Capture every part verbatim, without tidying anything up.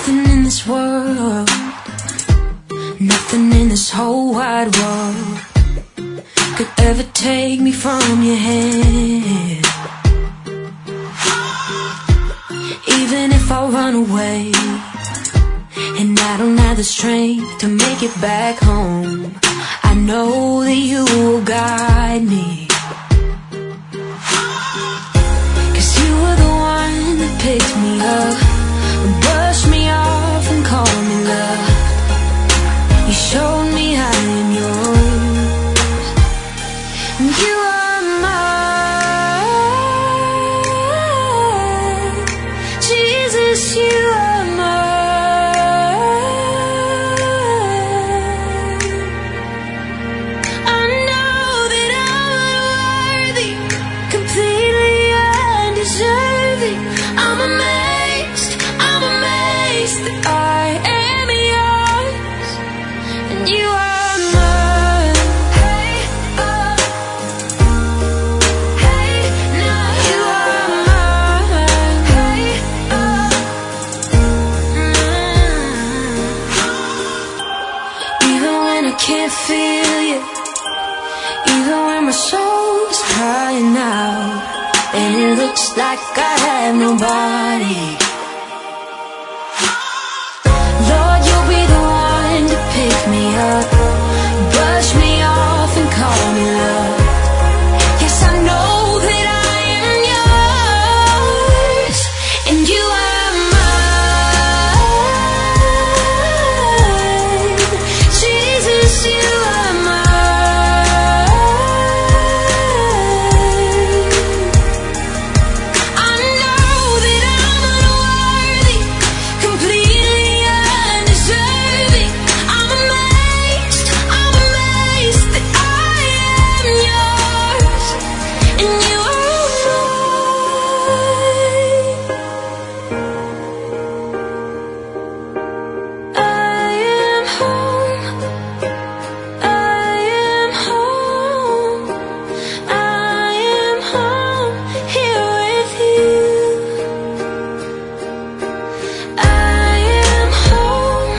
nothing in this world, nothing in this whole wide world could ever take me from your hand. Even if I run away and I don't have the strength to make it back home, I know that you will guide me. 'Cause you were the one that picked me up, brushed me off and called me love. You showed me I am yours, and you are mine. Jesus, you are mine. I know that I'm unworthy, completely undeserving. I'm amazed, I'm amazed that I am yours, and you are mine. Hey, oh, hey, no, you are mine. Hey, oh, mm. Even when I can't feel you, even when my soul's crying out, and it looks like I have nobody, Lord, you'll be the one to pick me up, brush me off and call me love. Yes, I know that I am yours, and you are mine. Jesus, you are mine. I know that I'm unworthy, completely undeserving. I'm amazed, I'm amazed that I am yours, and you are mine. I am home, I am home, I am home here with you. I am home,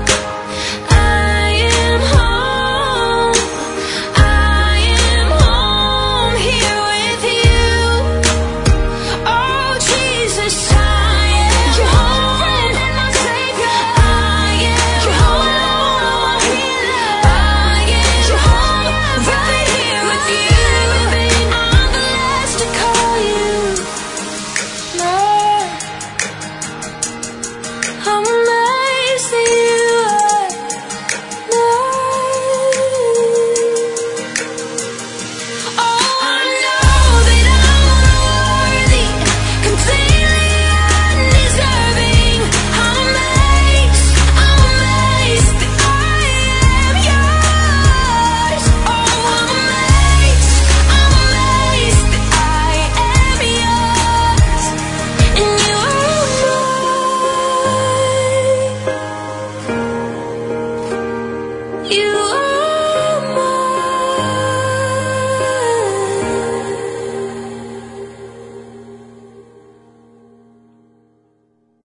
I am home, I am home here with you. Oh Jesus, I am your home, friend and my Savior. I am your home, I am your home, right here with you. I'm blessed to call you Lord. I'm